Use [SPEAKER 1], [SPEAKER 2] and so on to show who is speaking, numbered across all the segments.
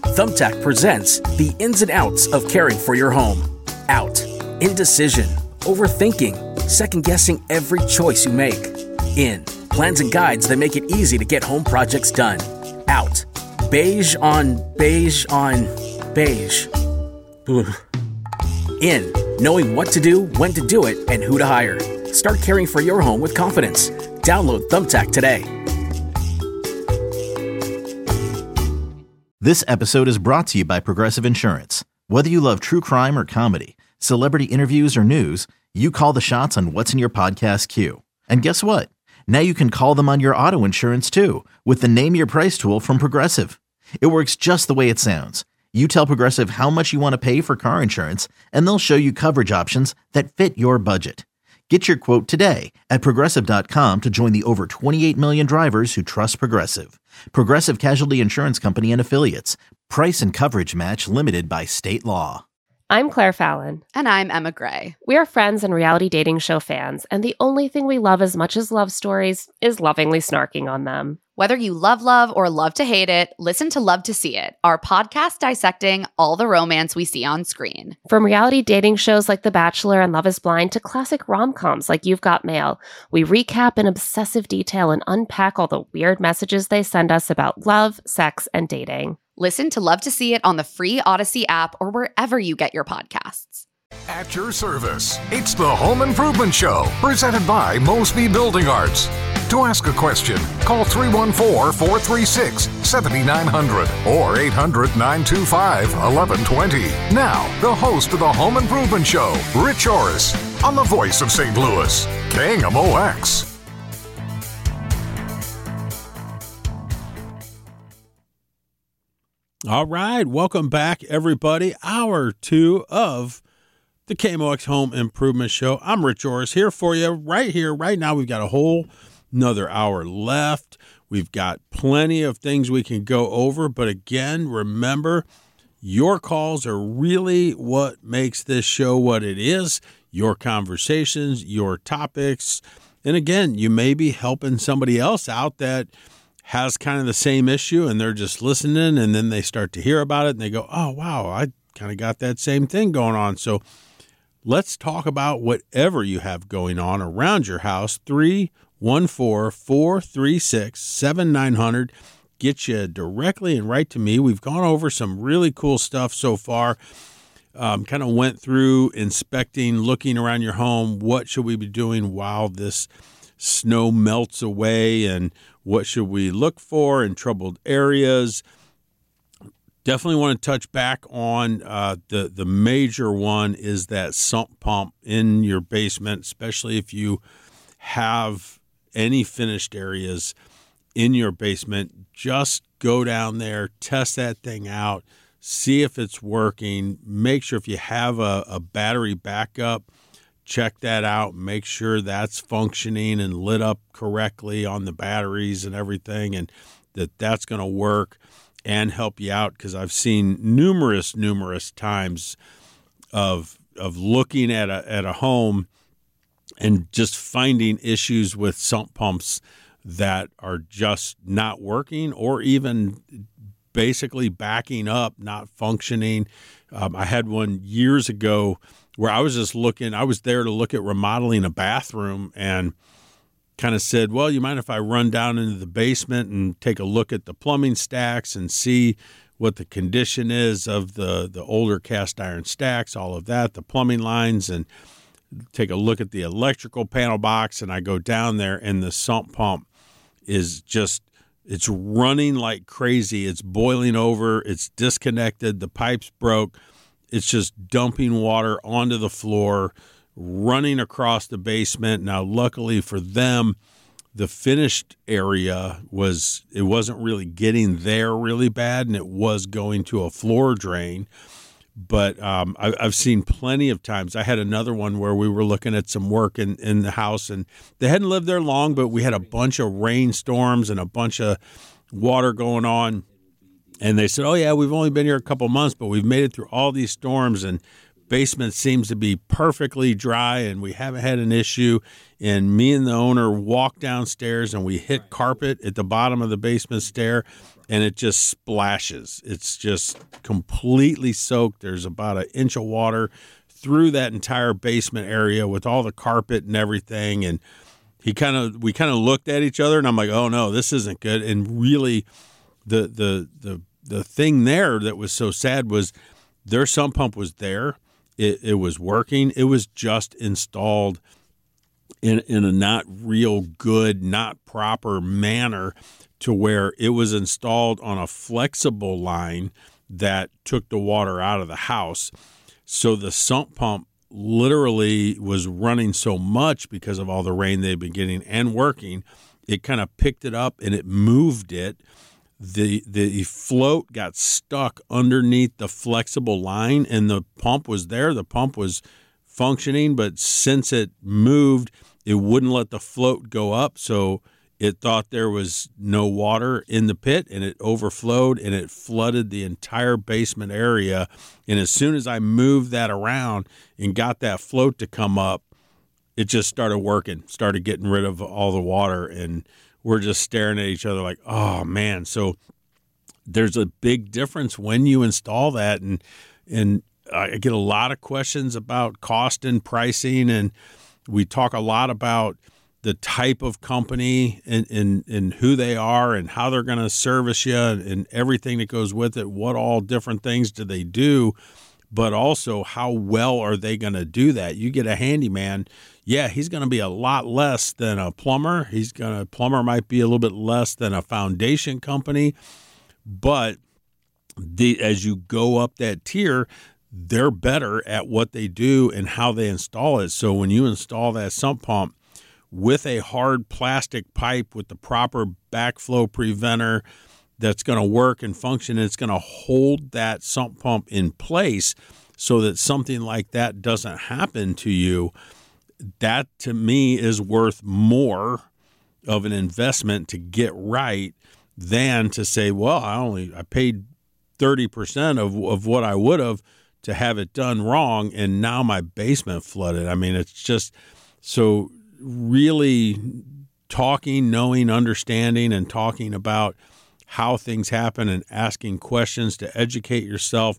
[SPEAKER 1] Thumbtack presents the ins and outs of caring for your home. Out. Indecision. Overthinking. Second-guessing every choice you make. In. Plans and guides that make it easy to get home projects done. Out. Beige on beige on beige. Ugh. In. Knowing what to do, when to do it, and who to hire. Start caring for your home with confidence. Download Thumbtack today.
[SPEAKER 2] This episode is brought to you by Progressive Insurance. Whether you love true crime or comedy, celebrity interviews or news, you call the shots on what's in your podcast queue. And guess what? Now you can call them on your auto insurance too with the Name Your Price tool from Progressive. It works just the way it sounds. You tell Progressive how much you want to pay for car insurance, and they'll show you coverage options that fit your budget. Get your quote today at Progressive.com to join the over 28 million drivers who trust Progressive. Progressive Casualty Insurance Company and Affiliates. Price and coverage match limited by state law.
[SPEAKER 3] I'm Claire Fallon.
[SPEAKER 4] And I'm Emma Gray.
[SPEAKER 3] We are friends and reality dating show fans, and the only thing we love as much as love stories is lovingly snarking on them.
[SPEAKER 4] Whether you love or love to hate it, listen to Love to See It, our podcast dissecting all the romance we see on screen.
[SPEAKER 3] From reality dating shows like The Bachelor and Love is Blind to classic rom-coms like You've Got Mail, we recap in obsessive detail and unpack all the weird messages they send us about love, sex, and dating.
[SPEAKER 4] Listen to Love to See It on the free Odyssey app or wherever you get your podcasts.
[SPEAKER 5] At your service, it's the Home Improvement Show, presented by Mosby Building Arts. To ask a question, call 314-436-7900 or 800-925-1120. Now, the host of the Home Improvement Show, Rich Orris, on the voice of St. Louis, KMOX.
[SPEAKER 6] All right, welcome back, everybody. Hour 2 of the KMOX Home Improvement Show. I'm Rich Orris here for you right here, right now. We've got a whole another hour left. We've got plenty of things we can go over. But again, remember, your calls are really what makes this show what it is. Your conversations, your topics. And again, you may be helping somebody else out that has kind of the same issue, and they're just listening, and then they start to hear about it, and they go, oh, wow, I kind of got that same thing going on. So let's talk about whatever you have going on around your house. 314-436-7900. Get you directly and right to me. We've gone over some really cool stuff so far. Kind of went through inspecting, looking around your home. What should we be doing while this snow melts away, and what should we look for in troubled areas? Definitely want to touch back on the major one is that sump pump in your basement, especially if you have any finished areas in your basement. Just go down there, test that thing out, see if it's working. Make sure if you have a battery backup, check that out, make sure that's functioning and lit up correctly on the batteries and everything, and that's going to work and help you out, because I've seen numerous times of looking at a home and just finding issues with sump pumps that are just not working, or even basically backing up, not functioning. I had one years ago where I was there to look at remodeling a bathroom, and kind of said, well, you mind if I run down into the basement and take a look at the plumbing stacks and see what the condition is of the older cast iron stacks, all of that, the plumbing lines, and take a look at the electrical panel box. And I go down there, and the sump pump is just, it's running like crazy. It's boiling over. It's disconnected. The pipe's broke. It's just dumping water onto the floor, running across the basement. Now, luckily for them, the finished area wasn't really getting there really bad, and it was going to a floor drain. But I've seen plenty of times. I had another one where we were looking at some work in the house, and they hadn't lived there long, but we had a bunch of rainstorms and a bunch of water going on. And they said, oh, yeah, we've only been here a couple months, but we've made it through all these storms, and basement seems to be perfectly dry, and we haven't had an issue. And me and the owner walked downstairs, and we hit carpet at the bottom of the basement stair, and it just splashes. It's just completely soaked. There's about an inch of water through that entire basement area with all the carpet and everything. And we kind of looked at each other, and I'm like, oh no, this isn't good. And really, the thing there that was so sad was their sump pump was there. It was working. It was just installed in a not real good, not proper manner, to where it was installed on a flexible line that took the water out of the house. So the sump pump literally was running so much because of all the rain they'd been getting and working. It kind of picked it up and it moved it. The float got stuck underneath the flexible line, and the pump was there. The pump was functioning, but since it moved, it wouldn't let the float go up. So it thought there was no water in the pit, and it overflowed, and it flooded the entire basement area. And as soon as I moved that around and got that float to come up, it just started working, started getting rid of all the water. And we're just staring at each other like, oh, man. So there's a big difference when you install that. And I get a lot of questions about cost and pricing, and we talk a lot about the type of company and who they are and how they're going to service you and everything that goes with it. What all different things do they do, but also how well are they going to do that? You get a handyman, yeah, he's going to be a lot less than a plumber. Plumber might be a little bit less than a foundation company, but as you go up that tier, they're better at what they do and how they install it. So when you install that sump pump with a hard plastic pipe with the proper backflow preventer that's going to work and function, it's going to hold that sump pump in place so that something like that doesn't happen to you. That, to me, is worth more of an investment to get right than to say, well, I paid 30% of what I would have to have it done wrong, and now my basement flooded. I mean, it's just so really talking, knowing, understanding, and talking about how things happen and asking questions to educate yourself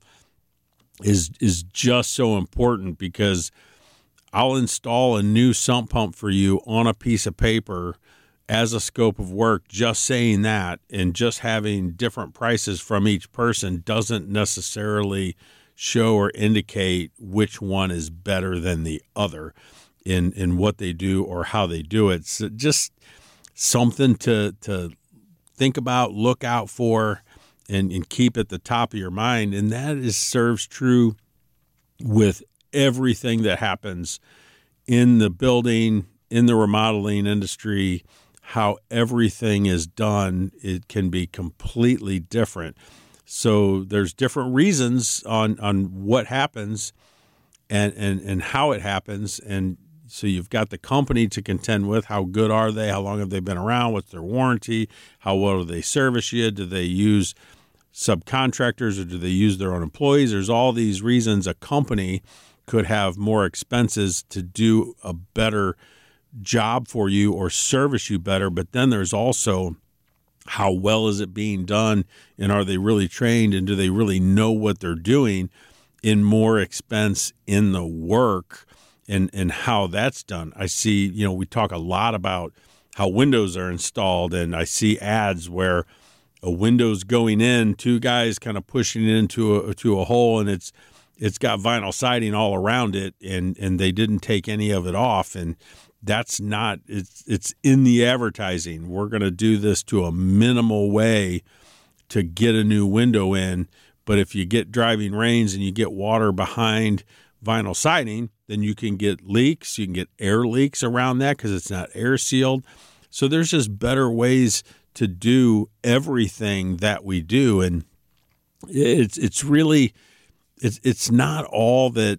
[SPEAKER 6] is just so important, because I'll install a new sump pump for you on a piece of paper as a scope of work. Just saying that and just having different prices from each person doesn't necessarily show or indicate which one is better than the other in what they do or how they do it. So just something to think about, look out for, and keep at the top of your mind. And that serves true with everything that happens in the building, in the remodeling industry. How everything is done, it can be completely different. So there's different reasons on what happens and how it happens. And so you've got the company to contend with. How good are they? How long have they been around? What's their warranty? How well do they service you? Do they use subcontractors or do they use their own employees? There's all these reasons a company could have more expenses to do a better job for you or service you better. But then there's also how well is it being done, and are they really trained, and do they really know what they're doing, in more expense in the work and how that's done. I see, we talk a lot about how windows are installed, and I see ads where a window's going in, two guys kind of pushing it into a hole, and it's got vinyl siding all around it, and they didn't take any of it off. And that's not, it's in the advertising. We're going to do this to a minimal way to get a new window in. But if you get driving rains and you get water behind vinyl siding, then you can get leaks. You can get air leaks around that because it's not air sealed. So there's just better ways to do everything that we do. And it's really, it's not all that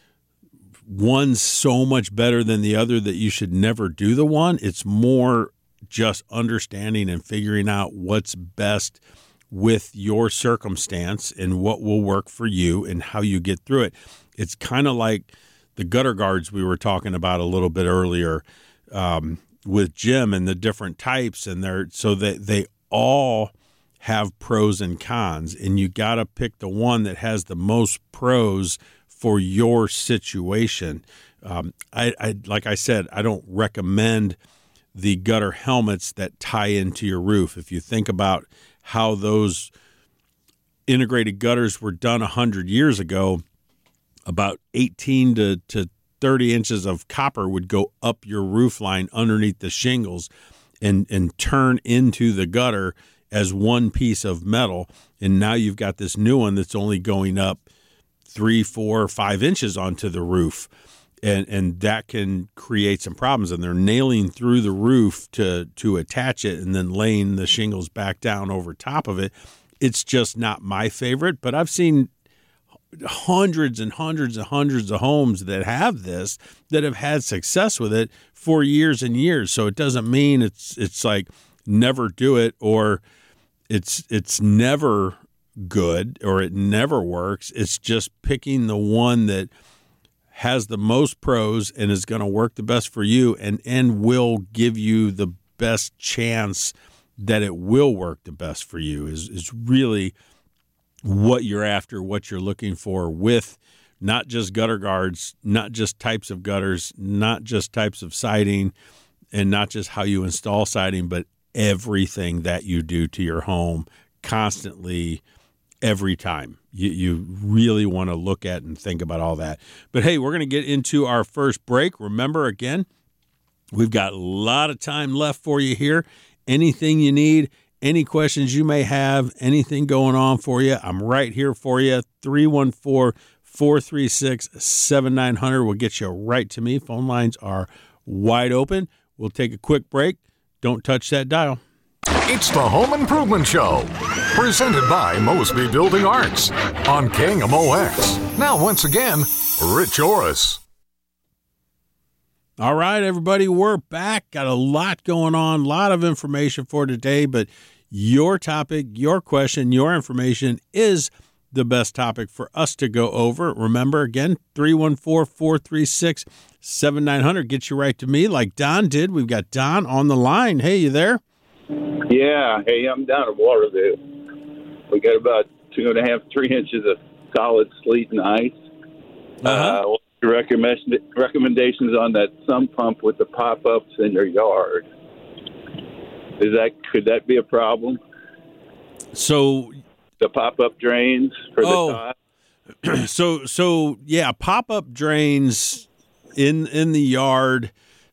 [SPEAKER 6] one's so much better than the other that you should never do the one. It's more just understanding and figuring out what's best with your circumstance and what will work for you and how you get through it. It's kind of like the gutter guards we were talking about a little bit earlier with Jim and the different types, and so that they all have pros and cons, and you got to pick the one that has the most pros for your situation. Like I said, I don't recommend the gutter helmets that tie into your roof. If you think about how those integrated gutters were done 100 years ago, about 18 to 30 inches of copper would go up your roof line underneath the shingles and turn into the gutter as one piece of metal. And now you've got this new one that's only going up 3, 4, 5 inches onto the roof. And that can create some problems. And they're nailing through the roof to attach it and then laying the shingles back down over top of it. It's just not my favorite, but I've seen hundreds and hundreds and hundreds of homes that have this, that have had success with it for years and years. So it doesn't mean it's like never do it, or it's never good, or it never works. It's just picking the one that has the most pros and is going to work the best for you, and will give you the best chance that it will work the best for you is really what you're after, what you're looking for, with not just gutter guards, not just types of gutters, not just types of siding, and not just how you install siding, but everything that you do to your home constantly, every time. You really want to look at and think about all that. But hey, we're going to get into our first break. Remember, again, we've got a lot of time left for you here. Anything you need, any questions you may have, anything going on for you, I'm right here for you. 314-436-7900 will get you right to me. Phone lines are wide open. We'll take a quick break. Don't touch that dial.
[SPEAKER 5] It's the Home Improvement Show, presented by Mosby Building Arts on KMOX. Now, once again, Rich Orris.
[SPEAKER 6] All right, everybody, we're back. Got a lot going on, a lot of information for today, but your topic, your question, your information is the best topic for us to go over. Remember, again, 314-436-7900 gets you right to me like Don did. We've got Don on the line. Hey, you there?
[SPEAKER 7] Yeah. Hey, I'm down in Waterville. We got about 2.5, 3 inches of solid sleet and ice. What's your recommendations on that sump pump with the pop-ups in your yard? Could that be a problem?
[SPEAKER 6] So
[SPEAKER 7] the pop-up drains for the top?
[SPEAKER 6] So yeah, pop-up drains in the yard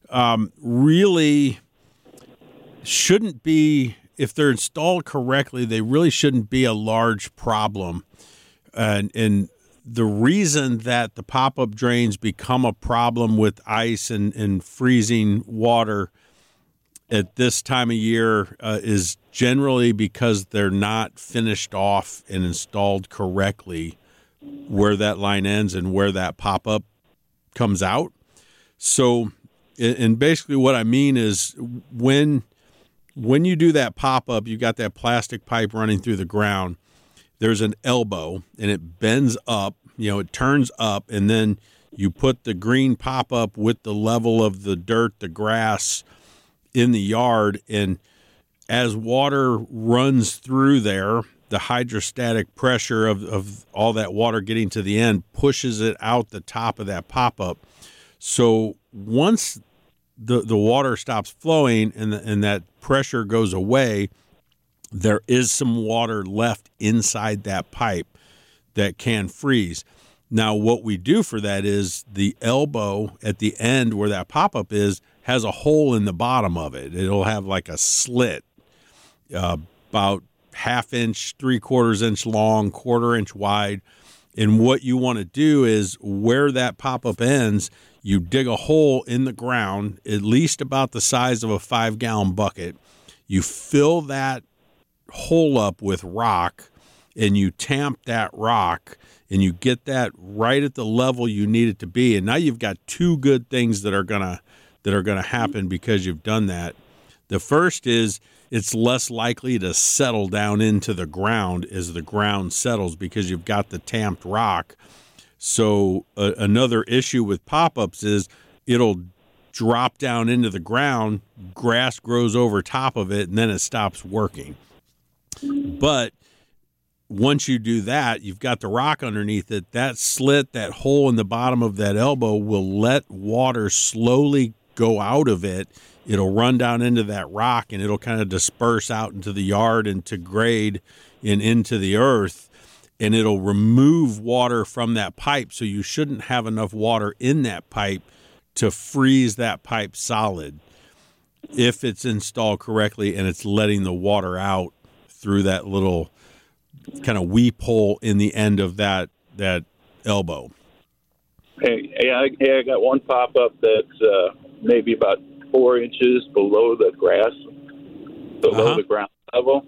[SPEAKER 6] really shouldn't be, if they're installed correctly, they really shouldn't be a large problem. And the reason that the pop-up drains become a problem with ice and freezing water at this time of year is generally because they're not finished off and installed correctly where that line ends and where that pop-up comes out. So, and basically what I mean is when you do that pop-up, you got that plastic pipe running through the ground. There's an elbow, and it bends up, it turns up, and then you put the green pop-up with the level of the dirt, the grass in the yard, and as water runs through there, the hydrostatic pressure of all that water getting to the end pushes it out the top of that pop-up. So once the water stops flowing and that pressure goes away, there is some water left inside that pipe that can freeze. Now, what we do for that is the elbow at the end where that pop-up is has a hole in the bottom of it. It'll have like a slit, about 1/2 inch, 3/4 inch long, 1/4 inch wide. And what you want to do is where that pop-up ends, you dig a hole in the ground, at least about the size of a 5-gallon bucket. You fill that hole up with rock, and you tamp that rock, and you get that right at the level you need it to be. And now you've got two good things that are gonna happen because you've done that. The first is it's less likely to settle down into the ground as the ground settles because you've got the tamped rock. So another issue with pop-ups is it'll drop down into the ground, grass grows over top of it, and then it stops working. But once you do that, you've got the rock underneath it. That slit, that hole in the bottom of that elbow will let water slowly go out of it. It'll run down into that rock, and it'll kind of disperse out into the yard and to grade and into the earth, and it'll remove water from that pipe. So you shouldn't have enough water in that pipe to freeze that pipe solid if it's installed correctly and it's letting the water out through that little kind of weep hole in the end of that elbow.
[SPEAKER 7] Hey, I got one pop-up that's maybe about 4 inches below the grass, below the ground level.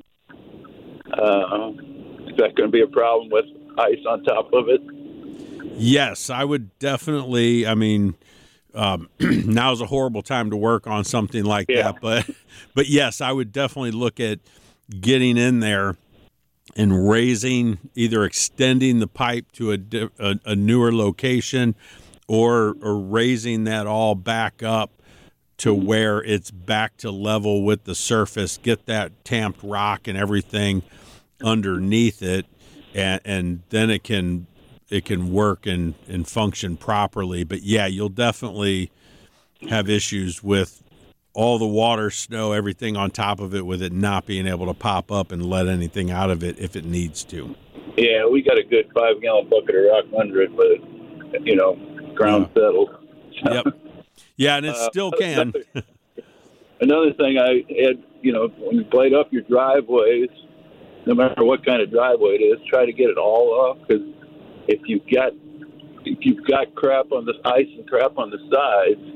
[SPEAKER 7] Is that going to be a problem with ice on top of it?
[SPEAKER 6] Yes, I would definitely. I mean, now's a horrible time to work on something like that, but yes, I would definitely look at getting in there and raising, either extending the pipe to a newer location, or raising that all back up to where it's back to level with the surface. Get that tamped rock and everything underneath it, and then it can work and function properly. But yeah, you'll definitely have issues with all the water, snow, everything on top of it, with it not being able to pop up and let anything out of it if it needs to.
[SPEAKER 7] Yeah, we got a good 5-gallon bucket of rock under it, but ground settled.
[SPEAKER 6] Yep. Yeah, and it still can.
[SPEAKER 7] Another thing I had, when you blade up your driveways, no matter what kind of driveway it is, try to get it all off, because if you've got crap on the ice and crap on the sides,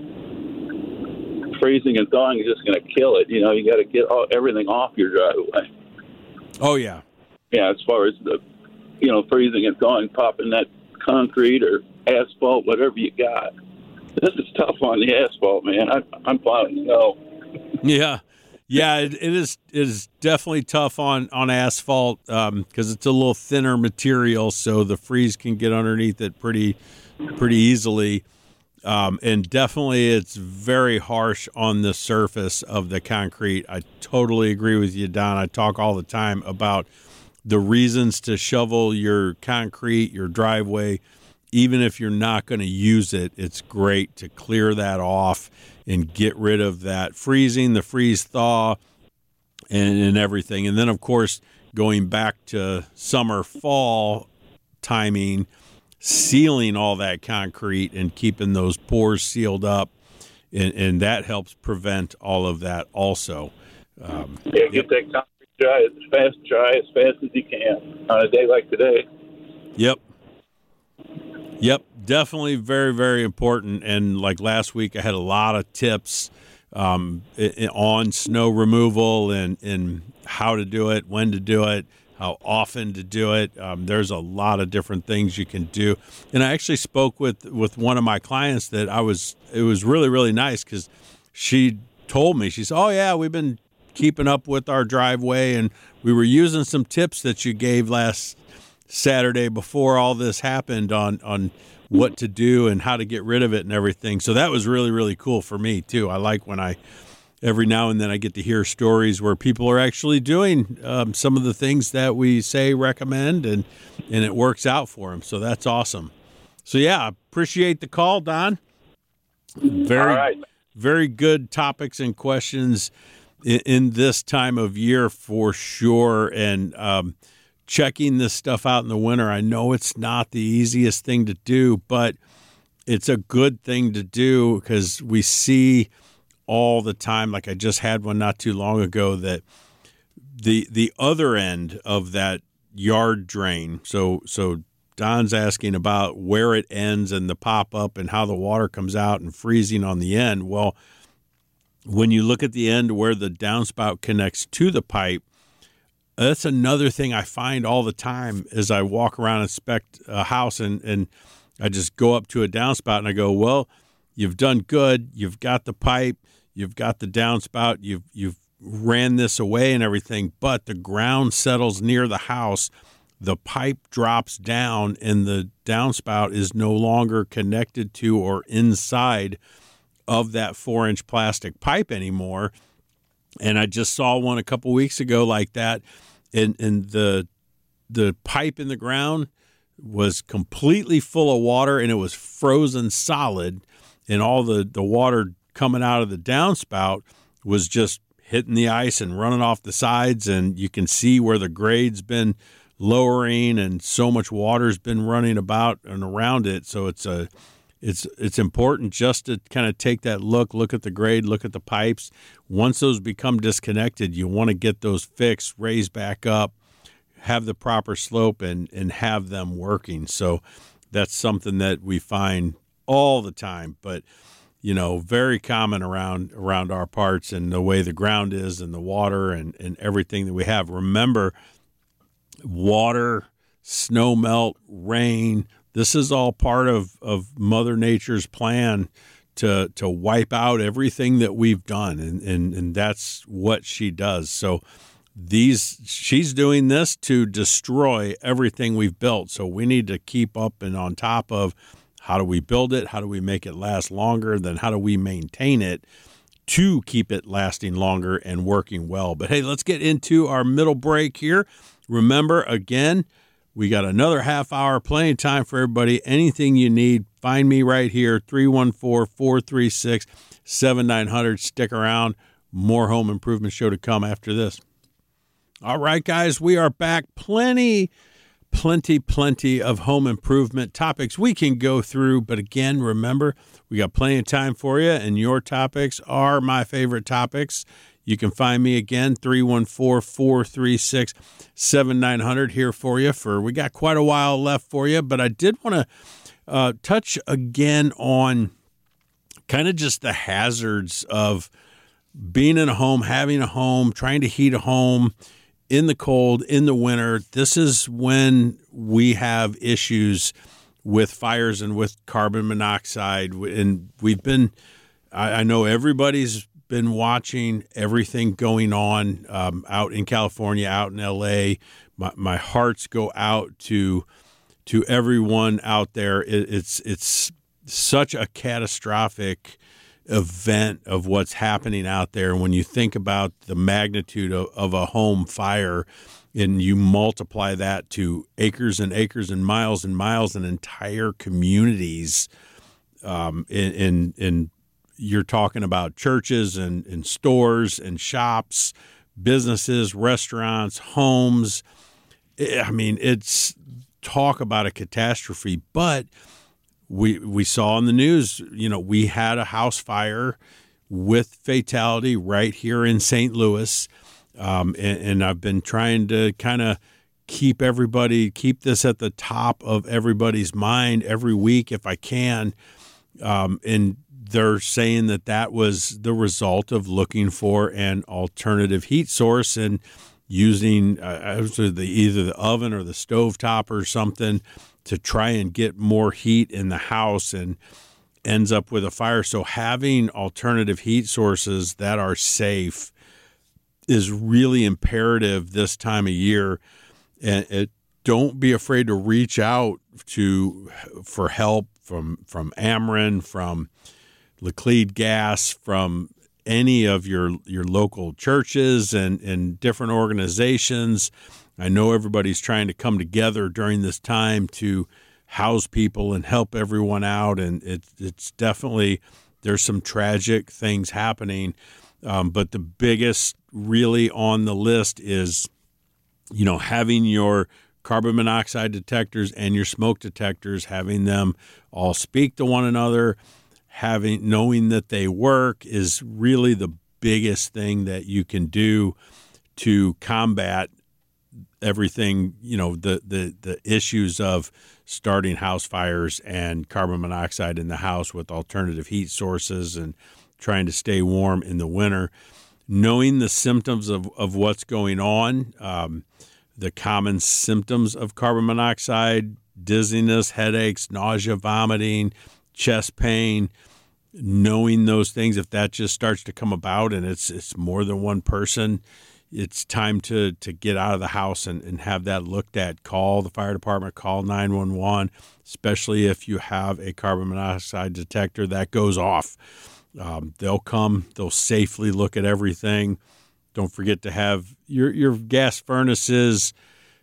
[SPEAKER 7] freezing and thawing is just going to kill it. You got to get everything off your driveway.
[SPEAKER 6] Oh yeah.
[SPEAKER 7] Yeah, as far as the, freezing and thawing, popping that concrete or asphalt, whatever you got. This is tough on the asphalt, man. I'm plowing snow.
[SPEAKER 6] Yeah. Yeah, it is definitely tough on asphalt because it's a little thinner material, so the freeze can get underneath it pretty easily. And definitely it's very harsh on the surface of the concrete. I totally agree with you, Don. I talk all the time about the reasons to shovel your concrete, your driveway. Even if you're not going to use it, it's great to clear that off and get rid of that freezing, the freeze-thaw, and everything. And then, of course, going back to summer-fall timing, sealing all that concrete and keeping those pores sealed up, and that helps prevent all of that also.
[SPEAKER 7] Get that concrete dry as fast as you can on a day like today.
[SPEAKER 6] Yep, definitely very, very important. And like last week, I had a lot of tips on snow removal and how to do it, when to do it, how often to do it. There's a lot of different things you can do. And I actually spoke with one of my clients that it was really, really nice, because she told me, she said, oh yeah, we've been keeping up with our driveway, and we were using some tips that you gave last Saturday before all this happened on what to do and how to get rid of it and everything. So that was really, really cool for me too. I like when every now and then I get to hear stories where people are actually doing some of the things that we say recommend, and it works out for them. So that's awesome. So yeah, appreciate the call, Don. Very good topics and questions in this time of year for sure. And checking this stuff out in the winter, I know it's not the easiest thing to do, but it's a good thing to do, because we see all the time, like I just had one not too long ago, that the other end of that yard drain. So Don's asking about where it ends and the pop-up and how the water comes out and freezing on the end. Well, when you look at the end where the downspout connects to the pipe, that's another thing I find all the time as I walk around and inspect a house, and I just go up to a downspout and I go, well, you've done good. You've got the pipe, you've got the downspout, you've ran this away and everything, but the ground settles near the house, the pipe drops down, and the downspout is no longer connected to or inside of that 4-inch plastic pipe anymore. And I just saw one a couple weeks ago like that, and the pipe in the ground was completely full of water, and it was frozen solid, and all the water coming out of the downspout was just hitting the ice and running off the sides, and you can see where the grade's been lowering, and so much water's been running about and around it. So it's important just to kind of take that look at the grade, look at the pipes. Once those become disconnected, you want to get those fixed, raised back up, have the proper slope, and have them working. So that's something that we find all the time, but very common around our parts and the way the ground is and the water and everything that we have. Remember, water, snow melt, rain, this is all part of Mother Nature's plan to wipe out everything that we've done, and that's what she does. So she's doing this to destroy everything we've built. So we need to keep up and on top of how do we build it, how do we make it last longer, then how do we maintain it to keep it lasting longer and working well. But hey, let's get into our middle break here. Remember, again, we got another half hour, plenty of time for everybody. Anything you need, find me right here, 314-436-7900. Stick around. More Home Improvement Show to come after this. All right, guys, we are back. Plenty of home improvement topics we can go through. But again, remember, we got plenty of time for you, and your topics are my favorite topics. You can find me again, 314-436-7900 here for you. We got quite a while left for you, but I did want to touch again on kind of just the hazards of being in a home, having a home, trying to heat a home in the cold, in the winter. This is when we have issues with fires and with carbon monoxide. And I know everybody's been watching everything going on out in California, out in LA. My hearts go out to everyone out there. It's such a catastrophic event of what's happening out there. When you think about the magnitude of a home fire, and you multiply that to acres and acres and miles and entire communities, in you're talking about churches and stores and shops, businesses, restaurants, homes. I mean, it's talk about a catastrophe. But we saw in the news, we had a house fire with fatality right here in St. Louis. And I've been trying to kind of keep this at the top of everybody's mind every week if I can. And they're saying that was the result of looking for an alternative heat source and using either the oven or the stovetop or something to try and get more heat in the house, and ends up with a fire. So having alternative heat sources that are safe is really imperative this time of year. And don't be afraid to reach out for help from Ameren, from Laclede Gas, from any of your local churches and different organizations. I know everybody's trying to come together during this time to house people and help everyone out, and it's definitely, there's some tragic things happening, but the biggest really on the list is, having your carbon monoxide detectors and your smoke detectors, having them all speak to one another, knowing that they work is really the biggest thing that you can do to combat everything, the issues of starting house fires and carbon monoxide in the house with alternative heat sources and trying to stay warm in the winter. Knowing the symptoms of what's going on, the common symptoms of carbon monoxide, dizziness, headaches, nausea, vomiting, chest pain, knowing those things, if that just starts to come about and it's more than one person, it's time to get out of the house and have that looked at. Call the fire department, call 911, especially if you have a carbon monoxide detector that goes off. They'll come, they'll safely look at everything, Don't forget to have your gas furnaces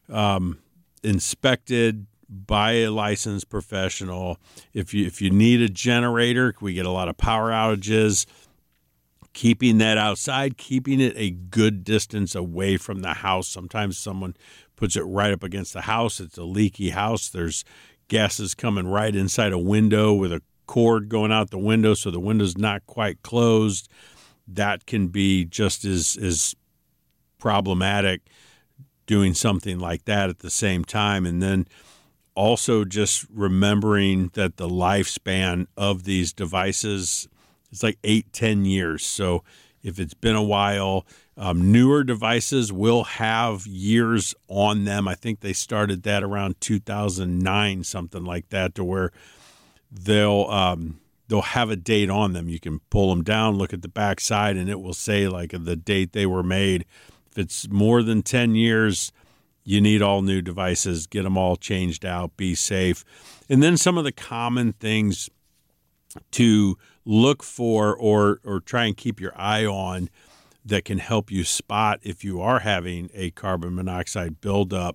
[SPEAKER 6] inspected by a licensed professional. If you need a generator, we get a lot of power outages. Keeping that outside, keeping it a good distance away from the house. Sometimes someone puts it right up against the house. It's a leaky house. There's gases coming right inside a window with a cord going out the window, so the window's not quite closed. That can be just as problematic, doing something like that at the same time. And then also just remembering that the lifespan of these devices is like 8-10 years. So if it's been a while, newer devices will have years on them. I think they started that around 2009, something like that, to where they'll have a date on them. You can pull them down, look at the back side, and it will say like the date they were made. If it's more than 10 years, you need all new devices. Get them all changed out. Be safe. And then some of the common things to look for or try and keep your eye on that can help you spot if you are having a carbon monoxide buildup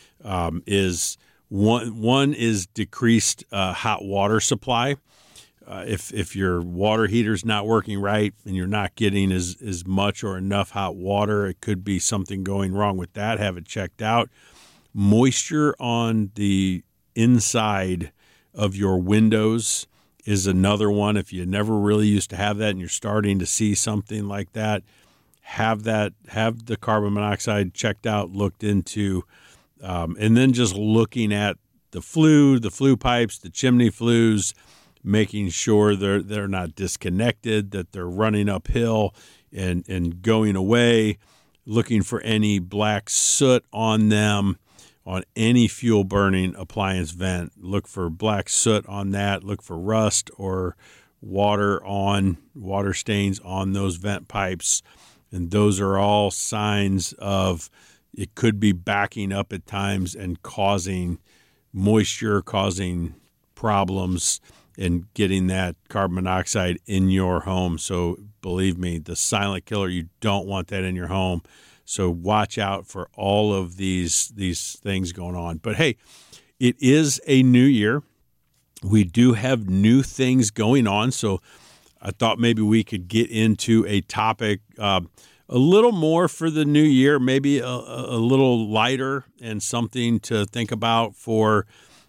[SPEAKER 6] is one is decreased hot water supply. If your water heater's not working right and you're not getting as much or enough hot water, it could be something going wrong with that. Have it checked out. Moisture on the inside of your windows is another one. If you never really used to have that and you're starting to see something like that, have the carbon monoxide checked out, looked into, and then just looking at the flue pipes, the chimney flues, making sure they're not disconnected, that they're running uphill and going away, looking for any black soot on them. On any fuel burning appliance vent, look for black soot on that. Look for rust or water stains on those vent pipes. And those are all signs of it could be backing up at times and causing moisture, causing problems, and getting that carbon monoxide in your home. So believe me, the silent killer, you don't want that in your home. So watch out for all of these things going on. But hey, it is a new year. We do have new things going on. So I thought maybe we could get into a topic a little more for the new year, maybe a little lighter, and something to think about for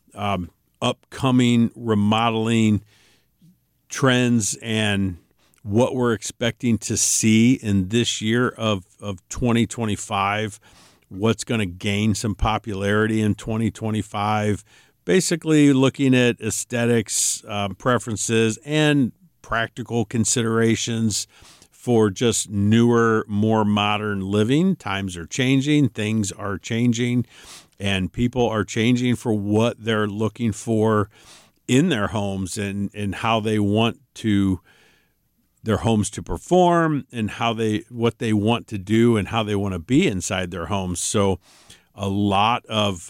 [SPEAKER 6] upcoming remodeling trends and what we're expecting to see in this year of 2025, what's going to gain some popularity in 2025, basically looking at aesthetics, preferences, and practical considerations for just newer, more modern living. Times are changing, things are changing, and people are changing for what they're looking for in their homes and how they want their homes to perform and what they want to do and how they want to be inside their homes. So a lot of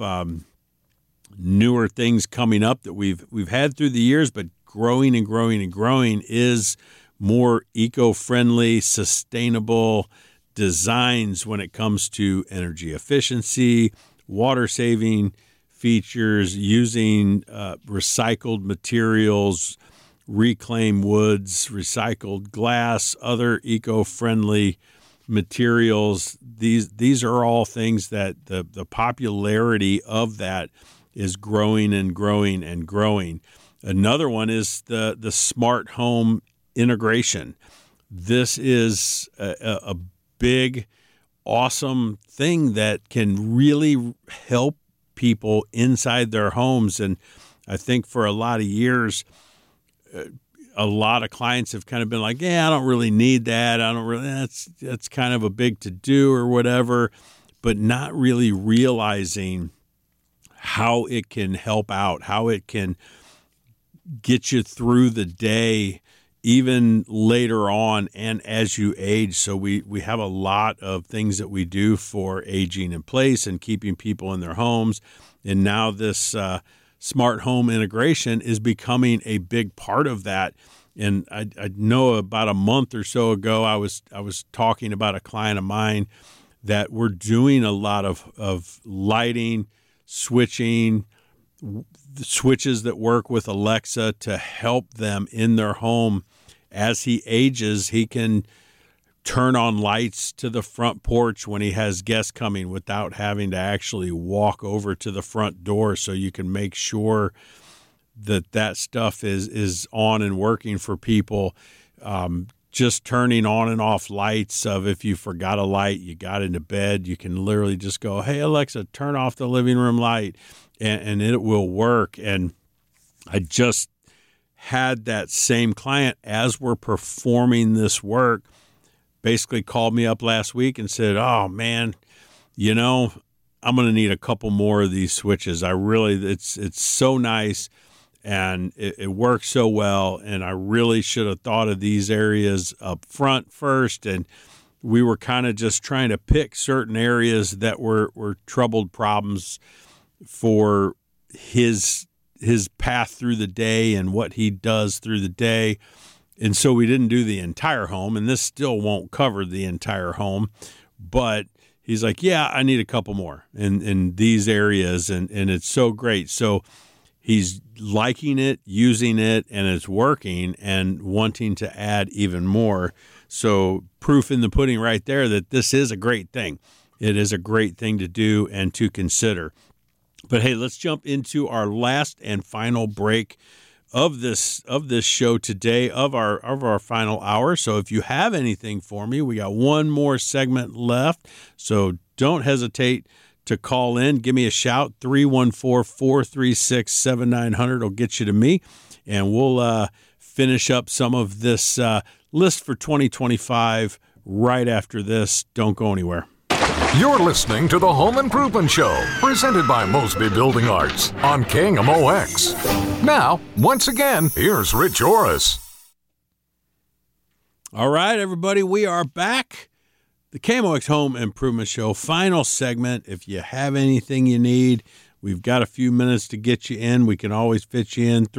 [SPEAKER 6] newer things coming up that we've had through the years, but growing and growing and growing is more eco-friendly, sustainable designs when it comes to energy efficiency, water saving features, using recycled materials, reclaimed woods, recycled glass, other eco-friendly materials. These are all things that the popularity of that is growing and growing and growing. Another one is the smart home integration. This is a big, awesome thing that can really help people inside their homes. And I think for a lot of years, a lot of clients have kind of been like, yeah, I don't really need that. That's kind of a big to-do or whatever, but not really realizing how it can help out, how it can get you through the day, even later on and as you age. So we have a lot of things that we do for aging in place and keeping people in their homes. And now this smart home integration is becoming a big part of that. And I know about a month or so ago, I was talking about a client of mine that we're doing a lot of lighting, switching, switches that work with Alexa to help them in their home. As he ages, he can turn on lights to the front porch when he has guests coming without having to actually walk over to the front door, so you can make sure that stuff is on and working for people. Just turning on and off lights of if you forgot a light, you got into bed, you can literally just go, hey, Alexa, turn off the living room light, and it will work. And I just had that same client, as we're performing this work, basically called me up last week and said, oh, man, I'm going to need a couple more of these switches. It's so nice. And it works so well, and I really should have thought of these areas up front first. And we were kind of just trying to pick certain areas that were troubled problems for his path through the day and what he does through the day. And so we didn't do the entire home, and this still won't cover the entire home. But he's like, yeah, I need a couple more in these areas, and it's so great. So he's liking it, using it, and it's working, and wanting to add even more. So proof in the pudding right there that this is a great thing. It is a great thing to do and to consider. But hey, let's jump into our last and final break of this show today, of our final hour. So if you have anything for me, we got one more segment left. So don't hesitate to call in. Give me a shout. 314-436-7900 will get you to me, and we'll finish up some of this list for 2025 right after this. Don't go anywhere.
[SPEAKER 5] You're listening to the Home Improvement Show, presented by Mosby Building Arts on KMOX. Now, once again, here's Rich Orris.
[SPEAKER 6] All right, everybody, we are back. The KMOX Home Improvement Show, final segment. If you have anything you need, we've got a few minutes to get you in. We can always fit you in.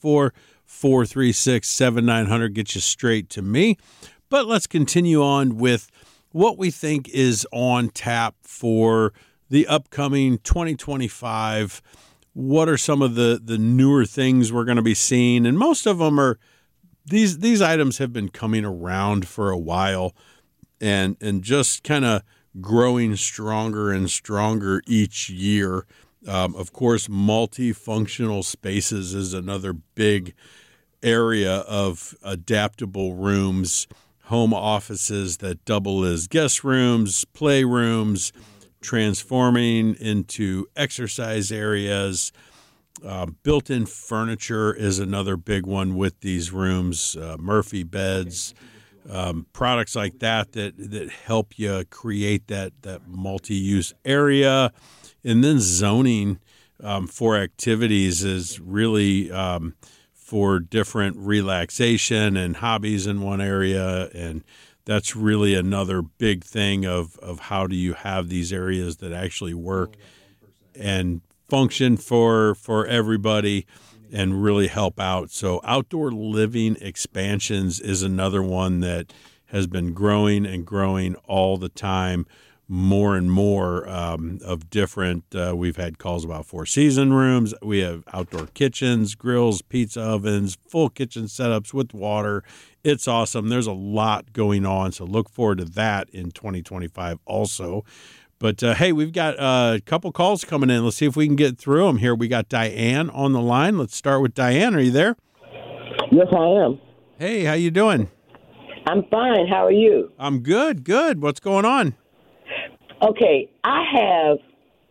[SPEAKER 6] 314-436-7900 gets you straight to me. But let's continue on with what we think is on tap for the upcoming 2025. What are some of the newer things we're going to be seeing? And most of them are, these items have been coming around for a while, and just kind of growing stronger and stronger each year. Of course, multifunctional spaces is another big area of adaptable rooms, home offices that double as guest rooms, playrooms, transforming into exercise areas. Built-in furniture is another big one with these rooms, Murphy beds, products like that help you create that multi-use area. And then zoning for activities is really for different relaxation and hobbies in one area. And that's really another big thing of how do you have these areas that actually work and function for everybody and really help out. So outdoor living expansions is another one that has been growing and growing all the time, more and more of different. We've had calls about 4-season rooms. We have outdoor kitchens, grills, pizza ovens, full kitchen setups with water. It's awesome. There's a lot going on, so look forward to that in 2025 also. But, hey, we've got a couple calls coming in. Let's see if we can get through them here. We got Diane on the line. Let's start with Diane. Are you there?
[SPEAKER 8] Yes, I am.
[SPEAKER 6] Hey, how you doing?
[SPEAKER 8] I'm fine. How are you?
[SPEAKER 6] I'm good, good. What's going on?
[SPEAKER 8] Okay, I have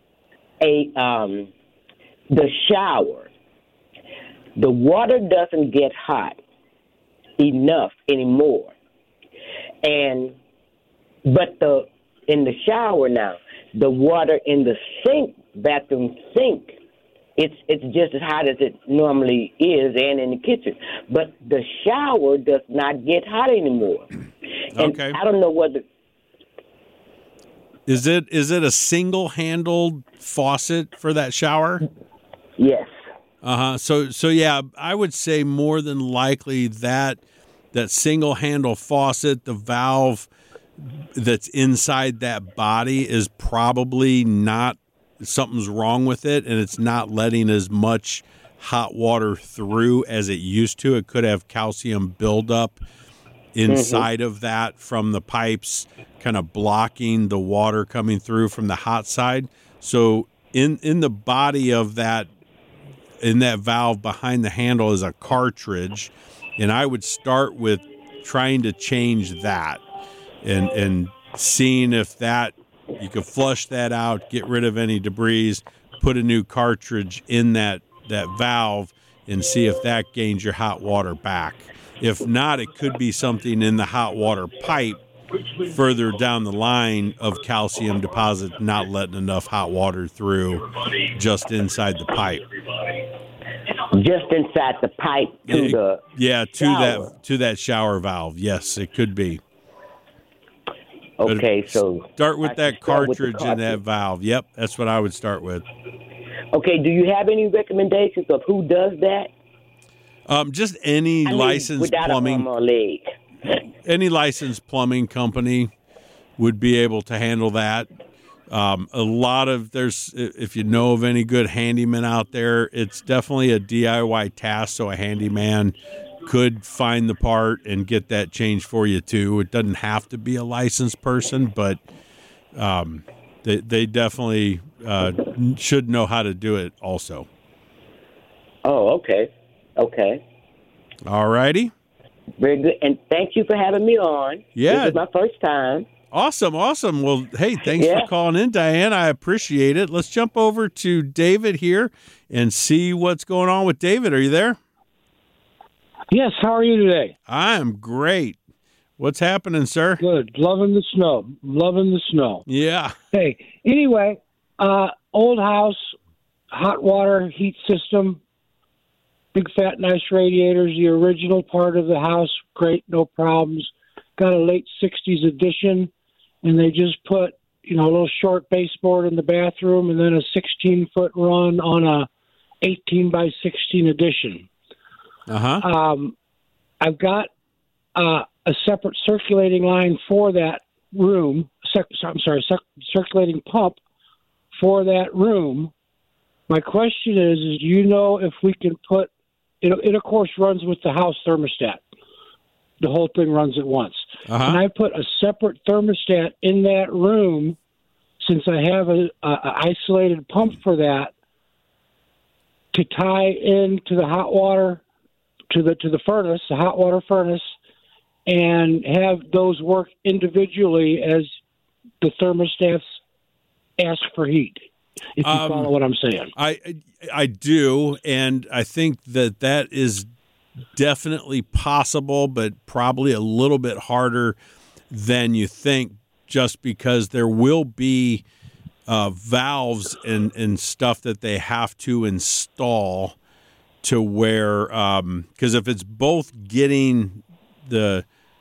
[SPEAKER 8] the shower. The water doesn't get hot enough anymore. But in the shower now, the water in the bathroom sink, it's just as hot as it normally is, and in the kitchen. But the shower does not get hot anymore. And
[SPEAKER 6] okay.
[SPEAKER 8] I don't know whether...
[SPEAKER 6] Is it a single-handled faucet for that shower?
[SPEAKER 8] Yes.
[SPEAKER 6] So yeah, I would say more than likely that single handle faucet, the valve that's inside that body is probably not, something's wrong with it, and it's not letting as much hot water through as it used to. It could have calcium buildup inside of that from the pipes, kind of blocking the water coming through from the hot side. So in the body of that, in that valve behind the handle is a cartridge, and I would start with trying to change that and seeing if that you could flush that out, get rid of any debris, put a new cartridge in that valve, and see if that gains your hot water back. If not, it could be something in the hot water pipe further down the line of calcium deposit not letting enough hot water through just inside the pipe.
[SPEAKER 8] Just inside the pipe
[SPEAKER 6] to that shower valve. Yes, it could be.
[SPEAKER 8] Okay, so
[SPEAKER 6] start with that cartridge in that valve. Yep, that's what I would start with.
[SPEAKER 8] Okay, do you have any recommendations of who does that?
[SPEAKER 6] Just any licensed plumbing.
[SPEAKER 8] Without a arm or leg.
[SPEAKER 6] Any licensed plumbing company would be able to handle that. A lot of if you know of any good handyman out there, it's definitely a DIY task. So a handyman could find the part and get that changed for you too. It doesn't have to be a licensed person, but they definitely should know how to do it also.
[SPEAKER 8] Oh, okay.
[SPEAKER 6] All righty.
[SPEAKER 8] Very good. And thank you for having me on.
[SPEAKER 6] Yeah.
[SPEAKER 8] This is my first time.
[SPEAKER 6] Awesome. Well, hey, thanks for calling in, Diane. I appreciate it. Let's jump over to David here and see what's going on with David. Are you there?
[SPEAKER 9] Yes. How are you today?
[SPEAKER 6] I am great. What's happening, sir?
[SPEAKER 9] Good. Loving the snow.
[SPEAKER 6] Yeah.
[SPEAKER 9] Hey, anyway, old house, hot water heat system, big fat nice radiators, the original part of the house, great, no problems. Got a late 60s addition, and they just put, a little short baseboard in the bathroom and then a 16-foot run on a 18 by 16 addition. I've got a separate circulating line for that room. Circulating pump for that room. My question is do you know if we can put it of course runs with the house thermostat. The whole thing runs at once. And I put a separate thermostat in that room since I have a isolated pump for that to tie into the hot water to the furnace, the hot water furnace, and have those work individually as the thermostats ask for heat. If you follow what I'm saying.
[SPEAKER 6] I do, and I think that is definitely possible, but probably a little bit harder than you think, just because there will be valves and stuff that they have to install to where, because if it's both getting the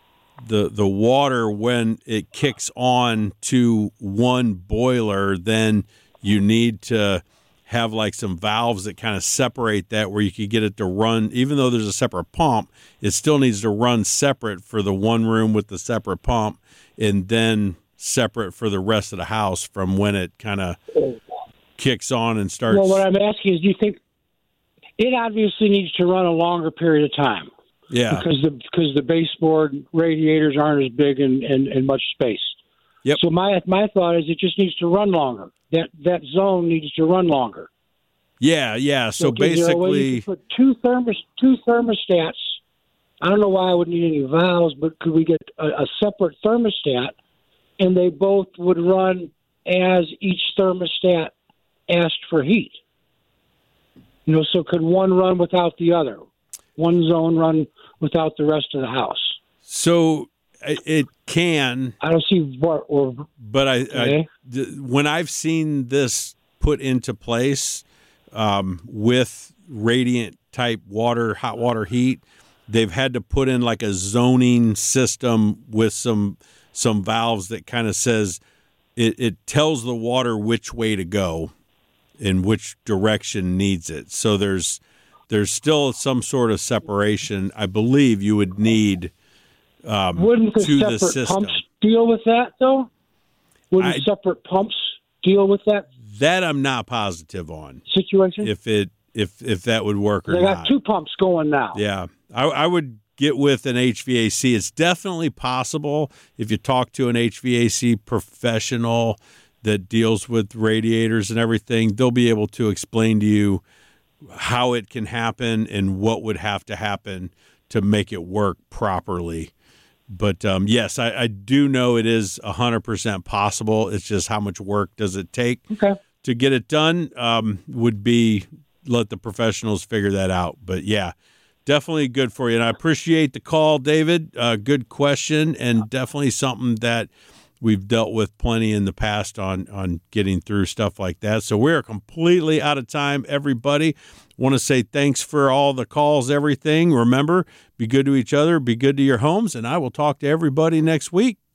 [SPEAKER 6] water when it kicks on to one boiler, then you need to have like some valves that kind of separate that where you could get it to run, even though there's a separate pump, it still needs to run separate for the one room with the separate pump and then separate for the rest of the house from when it kind of kicks on and starts.
[SPEAKER 9] Well, what I'm asking is, do you think it obviously needs to run a longer period of time?
[SPEAKER 6] Yeah.
[SPEAKER 9] Because the baseboard radiators aren't as big and much space.
[SPEAKER 6] Yep.
[SPEAKER 9] So my thought is it just needs to run longer. That zone needs to run longer.
[SPEAKER 6] Yeah. So basically,
[SPEAKER 9] you put two thermostats. I don't know why I would need any valves, but could we get a separate thermostat, and they both would run as each thermostat asked for heat? So could one run without the other? One zone run without the rest of the house? So
[SPEAKER 6] it can.
[SPEAKER 9] I don't see what.
[SPEAKER 6] But when I've seen this put into place with radiant type hot water heat, they've had to put in like a zoning system with some valves that kind of says it tells the water which way to go and which direction needs it. So there's there's still some sort of separation. I believe you would need
[SPEAKER 9] wouldn't the
[SPEAKER 6] to the
[SPEAKER 9] separate
[SPEAKER 6] system.
[SPEAKER 9] pumps deal with that, though? Wouldn't separate pumps deal with that
[SPEAKER 6] That I'm not positive on.
[SPEAKER 9] situation?
[SPEAKER 6] If that would work or
[SPEAKER 9] They
[SPEAKER 6] not.
[SPEAKER 9] got 2 pumps going now.
[SPEAKER 6] Yeah. I would get with an HVAC. It's definitely possible if you talk to an HVAC professional that deals with radiators and everything, they'll be able to explain to you how it can happen and what would have to happen to make it work properly. But yes, I do know it is 100% possible. It's just how much work does it take to get it done would be let the professionals figure that out. But yeah, definitely good for you. And I appreciate the call, David. Good question, and definitely something that we've dealt with plenty in the past on getting through stuff like that. So we're completely out of time, everybody. Want to say thanks for all the calls, everything. Remember, be good to each other, be good to your homes, and I will talk to everybody next week.